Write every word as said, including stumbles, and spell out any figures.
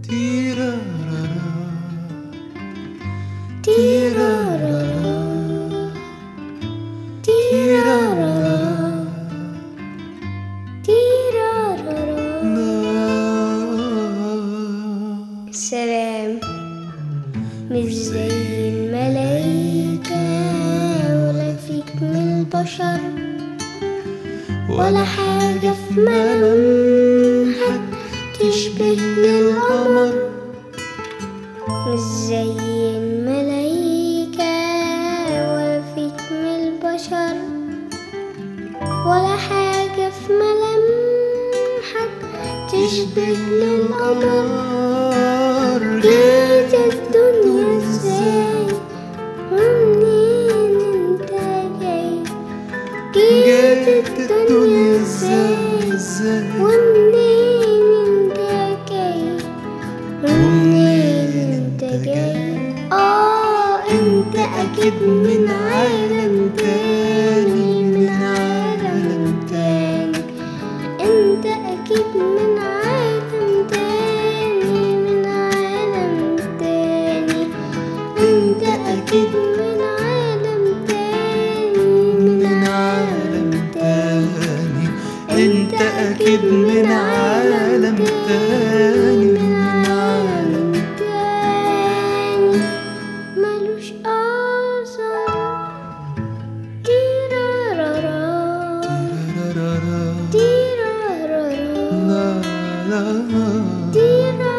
تيرارارا تيرارارا تيرارارا تيرارارا. سلام. مش زي الملايكة ولا فيك من البشر ولا حاجة في ملامحك تشبه للقمر. مش زي الملايكة ولا فيك من البشر ولا حاجة في ملامحك تشبه للقمر. جيت الدنيا ازاي ومنين انت جاي؟ جيت الدنيا ازاي ومنين انت جاي؟ ومنين انت جاي؟ اه انت اكيد من عالم تاني، من عالم تاني. انت اكيد من عالم تاني، من عالم تاني. انت اكيد من عالم تاني، من عالم تاني. انت اكيد من عالم تاني، من عالم تاني ملوش آثار. تيرارارا تيرارارا تيرارارا لا لا تيرارارا.